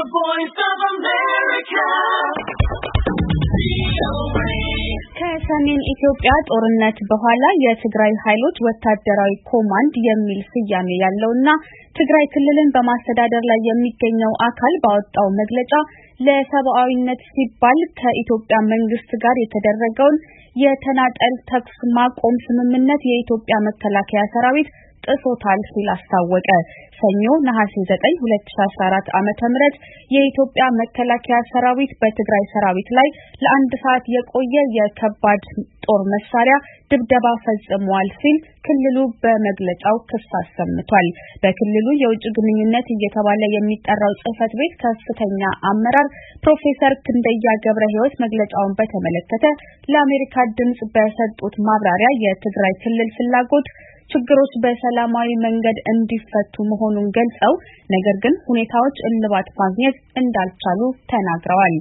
Voice of America. ከሰሜን ኢትዮጵያ ጦርነት በኋላ የትግራይ ኃይሎች ወታደራዊ ኮማንድ የሚል ስያሜ ያለውና ትግራይ ክልልን በማስተዳደር ላይ የሚገኘው አካል ባወጣው መግለጫ ለሰብአዊነት ሲባል ከኢትዮጵያ መንግስት ጋር የተደረገውን የተናጠል ተኩስ ማቆም ስምምነት የኢትዮጵያ መከላከያ ሰራዊት ጥሶታል ሲል አስታወቀ። ሰኞ ነሐሴ 9 2014 ዓ.ም የኢትዮጵያ መከላከያ ሰራዊት በትግራይ ሰራዊት ላይ ለአንድ ሰዓት የቆየ የከባድ ጦር መሳሪያ ድብደባ ፈጽሟል ሲል ክልሉ በመግለጫው ክስ አሰምቷል። በክልሉ የውጭ ግንኙነት እየተባለ የሚጠራው ጽህፈት ቤት ከፍተኛ አመራር ፕሮፌሰር ክንደያ ገብረሕይወት መግለጫውን በተመለከተ ለአሜሪካ ድምጽ በሰጡት ማብራሪያ የትግራይ ክልል ፍላጎት ችግሮች በሰላማዊ መንገድ እንዲፈቱ መሆኑን ገልጸው ነገር ግን ሁኔታዎች እልባት ማግኘት እንዳልቻሉ ተናግረዋል።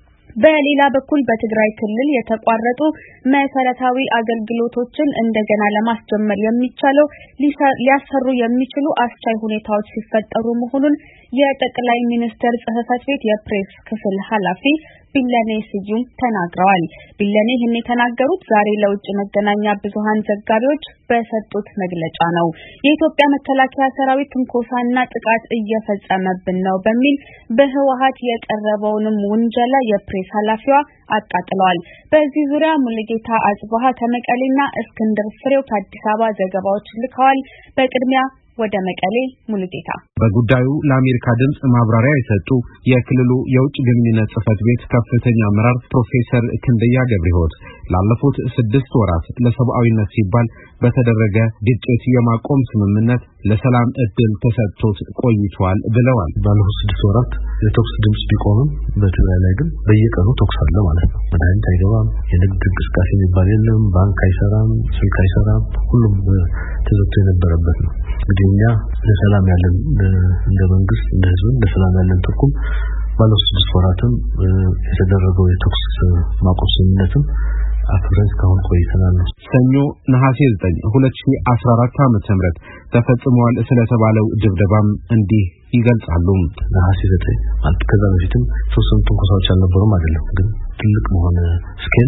በሌላ በኩል በትግራይ ክልል የተቋረጡ መሰረታዊ አገልግሎቶችን እንደገና ለማስጀመር የሚቻለው ሊያሰሩ የሚችሉ አስቻይ ሁኔታዎች ሲፈጠሩ መሆኑን የጠቅላይ ሚኒስትር ጽህፈት ቤት የፕሬስ ክፍል ኃላፊ ቢለኔ ስዩም ተናግረዋል። ቢለኔ ይህን የተናገሩት ዛሬ ለውጭ መገናኛ ብዙሃን ዘጋቢዎች በሰጡት መግለጫ ነው። የኢትዮጵያ መከላከያ ሰራዊት ትንኮሳና ጥቃት እየፈጸመብን ነው በሚል በህወሓት የቀረበውንም ውንጀላ የፕሬስ ኃላፊዋ አጣጥለዋል። በዚህ ዙሪያ ሙሉጌታ አጽባሃ ከመቀሌና እስክንድር ፍሬው ከአዲስ አበባ ዘገባዎች ልከዋል። በቅድሚያ ወደ መቀሌ ሙሉጌታ። በጉዳዩ ለአሜሪካ ድምጽ ማብራሪያ የሰጡ የክልሉ የውጭ ግንኙነት ጽህፈት ቤት ከፍተኛ አመራር ፕሮፌሰር ክንደያ ገብረሕይወት ላለፉት 6 ወራት ለሰብአዊነት ሲባል በተደረገ ግጭት የማቆም ስምምነት ለሰላም እድል ተሰጥቶት ቆይቷል ብለዋል። ባለፉት 6 ወራት የተኩስ ድምጽ ቢቆምም በትግራይ ላይ ግን በየቀኑ ተኩስ አለ ማለት ነው። መድኃኒት አይገባም፣ የንግድ እንቅስቃሴ የሚባል የለም፣ ባንክ አይሰራም፣ ስልክ አይሰራም፣ ሁሉም ተዘግቶ የነበረበት ነው። እንግዲህ እኛ ለሰላም ያለን እንደ መንግስት እንደ ህዝብ ለሰላም ያለን ትርጉም ባለፉት 6 ወራትም የተደረገው የተኩስ ማቆም ስምምነትም አፍረስ ካሁን ቆይተናል። ሰኞ ነሐሴ 9 2014 ዓ.ም ተፈጽሟል ስለተባለው ድብደባም እንዲህ ይገልጻሉ። ነሐሴ 9 ማለት ከዛ በፊትም ሶስቱም ትንኮሳዎች አልነበሩም አይደለም፣ ግን ትልቅ መሆነ ስኬል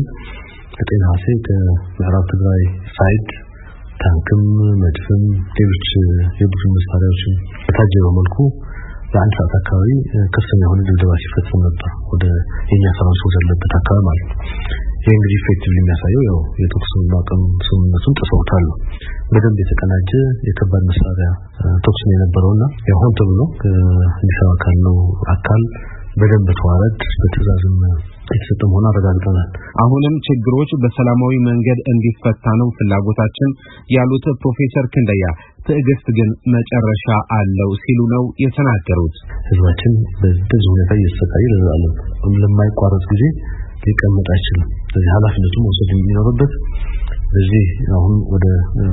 ነሐሴ ከምዕራብ ትግራይ ሳይድ ታንክም መድፍም ሌሎች የቡድን መሳሪያዎችን በታጀበ መልኩ በአንድ ሰዓት አካባቢ ከፍተኛ የሆነ ድብደባ ሲፈጸም ነበር ወደ የኛ ሰራዊት ወደለበት አካባቢ ማለት ነው። ይህ እንግዲህ ኢፌክቲቭሊ የሚያሳየው ያው የተኩስ ማቆም ስምምነቱን ጥሰውታል። በደንብ የተቀናጀ የከባድ መሳሪያ ተኩስ ነው የነበረውና ያው ተብሎ አዲስ አበባ ካለው አካል በደንብ ተዋረድ በትዕዛዝም የተሰጠ መሆኑን አረጋግጠናል። አሁንም ችግሮች በሰላማዊ መንገድ እንዲፈታ ነው ፍላጎታችን ያሉት ፕሮፌሰር ክንደያ ትዕግስት ግን መጨረሻ አለው ሲሉ ነው የተናገሩት። ህዝባችን በዚህ ሁኔታ እየተሰቃየ ለዘላለም ለማይቋረጥ ጊዜ ሊቀመጥ አይችልም። ስለዚህ ኃላፊነቱን መውሰድ የሚኖርበት በዚህ አሁን ወደ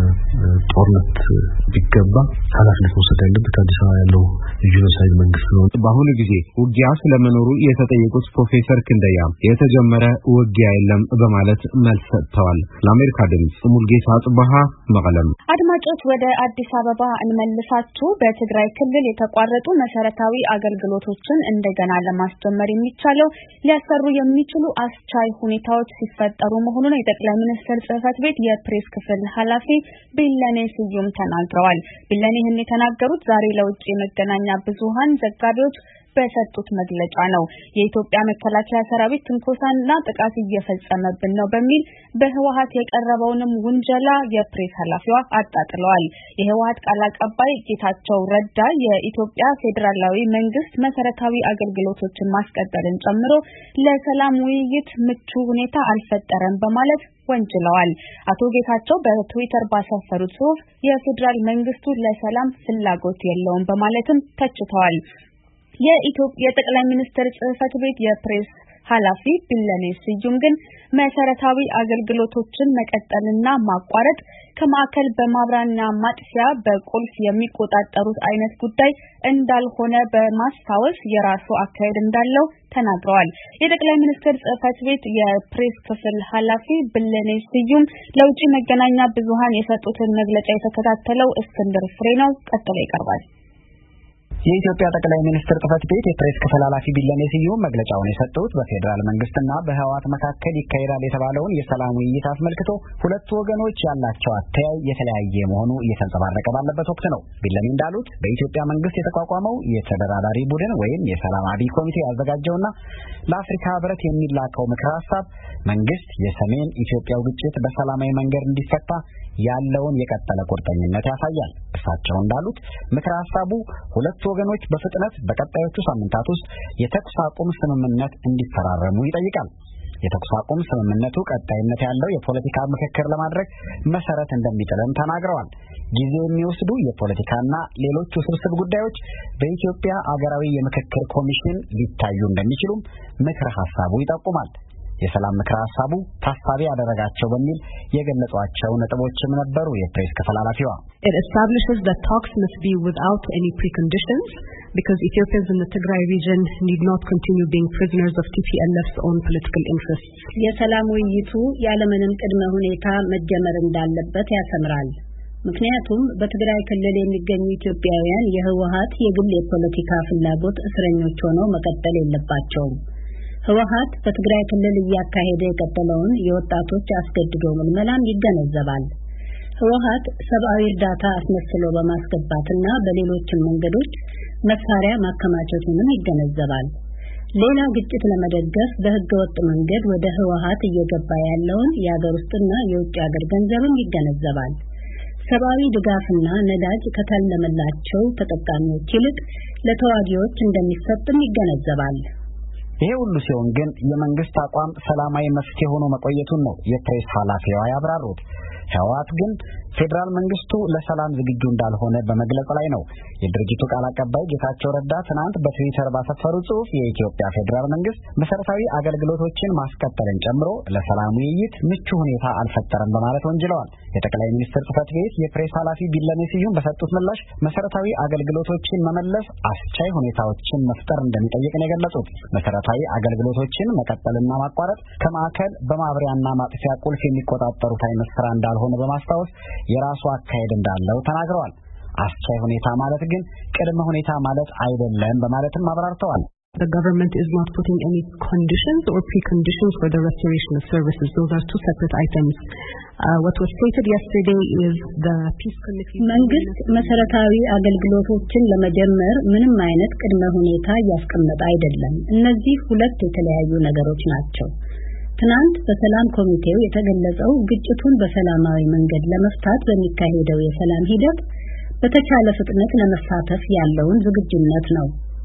ጦርነት ቢገባ ኃላፊነት መውሰድ ያለበት አዲስ አበባ ያለው የጂኖሳይድ መንግስት ነው። በአሁኑ ጊዜ ውጊያ ስለመኖሩ የተጠየቁት ፕሮፌሰር ክንደያ የተጀመረ ውጊያ የለም በማለት መልስ ሰጥተዋል። ለአሜሪካ ድምጽ ሙሉጌታ አጽባሃ መቀለም። አድማጮች ወደ አዲስ አበባ እንመልሳችሁ። በትግራይ ክልል የተቋረጡ መሰረታዊ አገልግሎቶችን እንደገና ለማስጀመር የሚቻለው ሊያሰሩ የሚችሉ አስቻይ ሁኔታዎች ሲፈጠሩ መሆኑን የጠቅላይ ሚኒስትር ጽህፈት ቤት የፕሬስ ክፍል ኃላፊ ቢለኔ ስዩም ተናግረዋል። ቢለኔ ይህን የተናገሩት ዛሬ ለውጭ መገናኛ ብዙሃን ዘጋቢዎች በሰጡት መግለጫ ነው። የኢትዮጵያ መከላከያ ሰራዊት ትንኮሳና ጥቃት እየፈጸመብን ነው በሚል በህወሓት የቀረበውንም ውንጀላ የፕሬስ ኃላፊዋ አጣጥለዋል። የህወሓት ቃል አቀባይ ጌታቸው ረዳ የኢትዮጵያ ፌዴራላዊ መንግስት መሰረታዊ አገልግሎቶችን ማስቀጠልን ጨምሮ ለሰላም ውይይት ምቹ ሁኔታ አልፈጠረም በማለት ወንጅለዋል። አቶ ጌታቸው በትዊተር ባሰፈሩት ጽሑፍ የፌዴራል መንግስቱ ለሰላም ፍላጎት የለውም በማለትም ተችተዋል። የጠቅላይ ሚኒስትር ጽህፈት ቤት የፕሬስ ኃላፊ ቢለኔ ስዩም ግን መሰረታዊ አገልግሎቶችን መቀጠልና ማቋረጥ ከማዕከል በማብራና ማጥፊያ በቁልፍ የሚቆጣጠሩት አይነት ጉዳይ እንዳልሆነ በማስታወስ የራሱ አካሄድ እንዳለው ተናግረዋል። የጠቅላይ ሚኒስትር ጽህፈት ቤት የፕሬስ ክፍል ኃላፊ ቢለኔ ስዩም ለውጭ መገናኛ ብዙሃን የሰጡትን መግለጫ የተከታተለው እስክንድር ፍሬ ነው። ቀጥሎ ይቀርባል። የኢትዮጵያ ጠቅላይ ሚኒስትር ጽሕፈት ቤት የፕሬስ ክፍል ኃላፊ ቢለኔ ስዩም መግለጫውን የሰጡት በፌዴራል መንግስትና በህወሓት መካከል ይካሄዳል የተባለውን የሰላም ውይይት አስመልክቶ ሁለቱ ወገኖች ያላቸው አተያይ የተለያየ መሆኑ እየተንጸባረቀ ባለበት ወቅት ነው። ቢለኔ እንዳሉት በኢትዮጵያ መንግስት የተቋቋመው የተደራዳሪ ቡድን ወይም የሰላም አብይ ኮሚቴ ያዘጋጀውና ለአፍሪካ ህብረት የሚላከው ምክረ ሀሳብ መንግስት የሰሜን ኢትዮጵያው ግጭት በሰላማዊ መንገድ እንዲፈታ ያለውን የቀጠለ ቁርጠኝነት ያሳያል። እሳቸው እንዳሉት ምክረ ሀሳቡ ሁለቱ ወገኖች በፍጥነት በቀጣዮቹ ሳምንታት ውስጥ የተኩስ አቁም ስምምነት እንዲፈራረሙ ይጠይቃል። የተኩስ አቁም ስምምነቱ ቀጣይነት ያለው የፖለቲካ ምክክር ለማድረግ መሰረት እንደሚጥልም ተናግረዋል። ጊዜ የሚወስዱ የፖለቲካና ሌሎች ውስብስብ ጉዳዮች በኢትዮጵያ አገራዊ የምክክር ኮሚሽን ሊታዩ እንደሚችሉም ምክረ ሀሳቡ ይጠቁማል። የሰላም ምክረ ሀሳቡ ታሳቢ ያደረጋቸው በሚል የገለጿቸው ነጥቦችም ነበሩ። የፕሬስ ክፍል ኃላፊዋ It establishes that talks must be without any preconditions because Ethiopians in the Tigray region need not continue being prisoners of TPLF's own political interests. የሰላም ውይይቱ ያለምንም ቅድመ ሁኔታ መጀመር እንዳለበት ያሰምራል። ምክንያቱም በትግራይ ክልል የሚገኙ ኢትዮጵያውያን የህወሓት የግል የፖለቲካ ፍላጎት እስረኞች ሆነው መቀጠል የለባቸውም። ህወሓት በትግራይ ክልል እያካሄደ የቀጠለውን የወጣቶች አስገድዶ ምልመላም ይገነዘባል። ህወሓት ሰብአዊ እርዳታ አስመስሎ በማስገባትና በሌሎችም መንገዶች መሳሪያ ማከማቸቱንም ይገነዘባል። ሌላ ግጭት ለመደገፍ በህገወጥ መንገድ ወደ ህወሓት እየገባ ያለውን የሀገር ውስጥና የውጭ ሀገር ገንዘብም ይገነዘባል። ሰብአዊ ድጋፍና ነዳጅ ከተለመላቸው ተጠቃሚዎች ይልቅ ለተዋጊዎች እንደሚሰጥም ይገነዘባል። ይሄ ሁሉ ሲሆን ግን የመንግስት አቋም ሰላማዊ መፍትሄ ሆኖ መቆየቱን ነው የፕሬስ ኃላፊዋ ያብራሩት። ህወሓት ግን ፌዴራል መንግስቱ ለሰላም ዝግጁ እንዳልሆነ በመግለጽ ላይ ነው። የድርጅቱ ቃል አቀባይ ጌታቸው ረዳ ትናንት በትዊተር ባሰፈሩ ጽሑፍ የኢትዮጵያ ፌዴራል መንግስት መሰረታዊ አገልግሎቶችን ማስቀጠልን ጨምሮ ለሰላም ውይይት ምቹ ሁኔታ አልፈጠረም በማለት ወንጅለዋል። የጠቅላይ ሚኒስትር ጽሕፈት ቤት የፕሬስ ኃላፊ ቢለኔ ስዩም በሰጡት ምላሽ መሰረታዊ አገልግሎቶችን መመለስ አስቻይ ሁኔታዎችን መፍጠር እንደሚጠይቅ ነው የገለጹት። መሰረታዊ አገልግሎቶችን መቀጠልና ማቋረጥ ከማዕከል በማብሪያና ማጥፊያ ቁልፍ የሚቆጣጠሩት አይነት ስራ እንዳልሆነ በማስታወስ የራሱ አካሄድ እንዳለው ተናግረዋል። አስቻይ ሁኔታ ማለት ግን ቅድመ ሁኔታ ማለት አይደለም በማለትም አብራርተዋል። The government is not putting any conditions or preconditions for the restoration of services. Those are two separate items. What was stated yesterday is the peace committee. መንግስት መሰረታዊ አገልግሎቶችን ለመጀመር ምንም አይነት ቅድመ ሁኔታ ያስቀመጠ አይደለም። እነዚህ ሁለት የተለያዩ ነገሮች ናቸው። ትናንት በሰላም ኮሚቴው የተገለጸው ግጭቱን በሰላማዊ መንገድ ለመፍታት በሚካሄደው የሰላም ሂደት በተቻለ ፍጥነት ለመሳተፍ ያለውን ዝግጁነት ነው።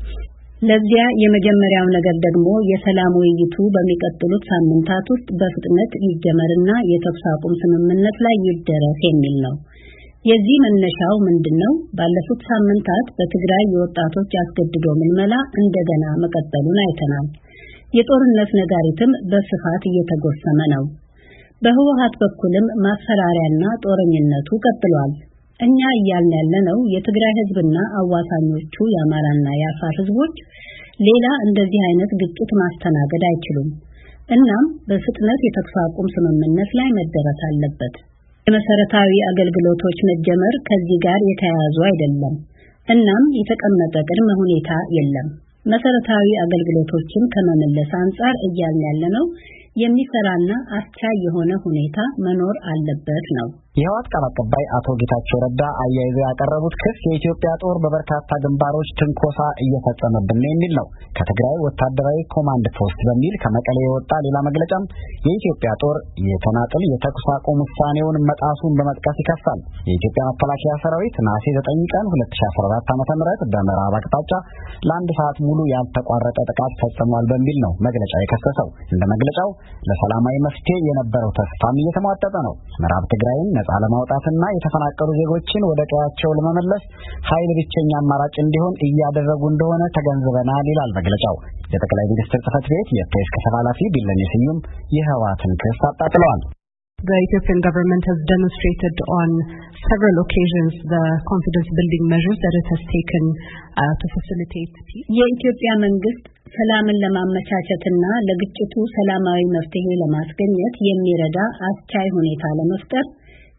ለዚያ የመጀመሪያው ነገር ደግሞ የሰላም ውይይቱ በሚቀጥሉት ሳምንታት ውስጥ በፍጥነት ይጀመርና የተኩስ አቁም ስምምነት ላይ ይደረስ የሚል ነው። የዚህ መነሻው ምንድነው? ባለፉት ሳምንታት በትግራይ የወጣቶች አስገድዶ ምልመላ እንደገና መቀጠሉን አይተናል። የጦርነት ነጋሪትም በስፋት እየተጎሰመ ነው። በህወሓት በኩልም ማስፈራሪያና ጦረኝነቱ ቀጥሏል። እኛ እያልን ያለነው የትግራይ ህዝብና አዋሳኞቹ የአማራና የአፋር ህዝቦች ሌላ እንደዚህ አይነት ግጭት ማስተናገድ አይችሉም። እናም በፍጥነት የተኩስ አቁም ስምምነት ላይ መደረስ አለበት። የመሰረታዊ አገልግሎቶች መጀመር ከዚህ ጋር የተያያዙ አይደለም። እናም የተቀመጠ ቅድመ ሁኔታ የለም። መሰረታዊ አገልግሎቶችን ከመመለስ አንጻር እያልን ያለነው የሚሰራና አስቻይ የሆነ ሁኔታ መኖር አለበት ነው። የህወሓት ቃል አቀባይ አቶ ጌታቸው ረዳ አያይዘው ያቀረቡት ክስ የኢትዮጵያ ጦር በበርካታ ግንባሮች ትንኮሳ እየፈጸመብን ነው የሚል ነው። ከትግራይ ወታደራዊ ኮማንድ ፖስት በሚል ከመቀሌ የወጣ ሌላ መግለጫም የኢትዮጵያ ጦር የተናጥል የተኩስ አቁም ውሳኔውን መጣሱን በመጥቀስ ይከሳል። የኢትዮጵያ መከላከያ ሰራዊት ነሐሴ 9 ቀን 2014 ዓ.ም በምዕራብ አቅጣጫ ለአንድ ሰዓት ሙሉ ያልተቋረጠ ጥቃት ፈጽሟል በሚል ነው መግለጫ የከሰሰው። እንደ መግለጫው ለሰላማዊ መፍትሄ የነበረው ተስፋም እየተሟጠጠ ነው። ምዕራብ ትግራይን ነጻ ለማውጣትና የተፈናቀሉ ዜጎችን ወደ ቀያቸው ለመመለስ ኃይል ብቸኛ አማራጭ እንዲሆን እያደረጉ እንደሆነ ተገንዝበናል ይላል መግለጫው። የጠቅላይ ሚኒስትር ጽሕፈት ቤት የፕሬስ ክፍል ኃላፊ ቢለኔ ስዩም የህወሓትን ክስ አጣጥለዋል። The Ethiopian government has demonstrated on several occasions the confidence building measures that it has taken to facilitate peace. የኢትዮጵያ መንግስት ሰላምን ለማመቻቸትና ለግጭቱ ሰላማዊ መፍትሄ ለማስገኘት የሚረዳ አስቻይ ሁኔታ ለመፍጠር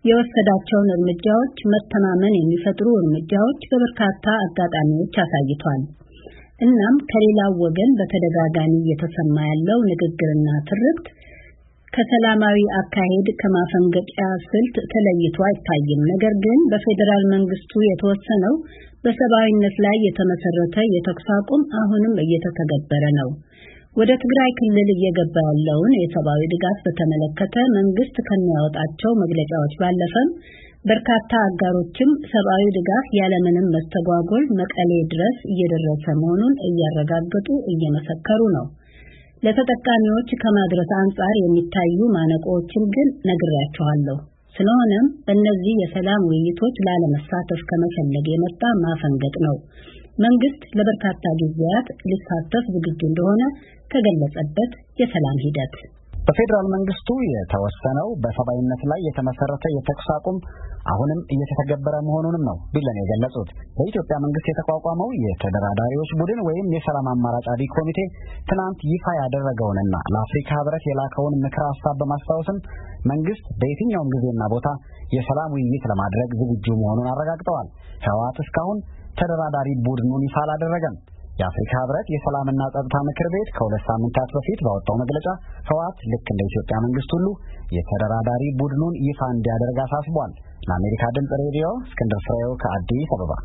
የወሰዳቸውን እርምጃዎች መተማመን የሚፈጥሩ እርምጃዎች በበርካታ አጋጣሚዎች አሳይቷል። እናም ከሌላው ወገን በተደጋጋሚ እየተሰማ ያለው ንግግርና ትርክት ከሰላማዊ አካሄድ ከማፈንገጫ ስልት ተለይቶ አይታይም። ነገር ግን በፌደራል መንግስቱ የተወሰነው በሰብአዊነት ላይ የተመሰረተ የተኩስ አቁም አሁንም እየተተገበረ ነው። ወደ ትግራይ ክልል እየገባ ያለውን የሰብአዊ ድጋፍ በተመለከተ መንግስት ከሚያወጣቸው መግለጫዎች ባለፈም በርካታ አጋሮችም ሰብአዊ ድጋፍ ያለምንም መስተጓጎል መቀሌ ድረስ እየደረሰ መሆኑን እያረጋገጡ እየመሰከሩ ነው። ለተጠቃሚዎች ከማድረስ አንጻር የሚታዩ ማነቆዎችን ግን ነግሬያቸዋለሁ። ስለሆነም በእነዚህ የሰላም ውይይቶች ላለመሳተፍ ከመፈለግ የመጣ ማፈንገጥ ነው። መንግስት ለበርካታ ጊዜያት ሊሳተፍ ዝግጁ እንደሆነ ከገለጸበት የሰላም ሂደት በፌደራል መንግስቱ የተወሰነው በሰብአዊነት ላይ የተመሰረተ የተኩስ አቁም አሁንም እየተተገበረ መሆኑንም ነው ቢለኔ የገለጹት። በኢትዮጵያ መንግስት የተቋቋመው የተደራዳሪዎች ቡድን ወይም የሰላም አማራጭ ኮሚቴ ትናንት ይፋ ያደረገውንና ለአፍሪካ ህብረት የላከውን ምክረ ሀሳብ በማስታወስም መንግስት በየትኛውም ጊዜና ቦታ የሰላም ውይይት ለማድረግ ዝግጁ መሆኑን አረጋግጠዋል። ህወሓት እስካሁን ተደራዳሪ ቡድኑን ይፋ አላደረገም። የአፍሪካ ህብረት የሰላምና ጸጥታ ምክር ቤት ከ2 ሳምንታት በፊት ባወጣው መግለጫ ህወሓት ልክ እንደ ኢትዮጵያ መንግስት ሁሉ የተደራዳሪ ቡድኑን ይፋ እንዲያደርግ አሳስቧል። ለአሜሪካ ድምጽ ሬዲዮ እስክንድር ፍሬው ከአዲስ አበባ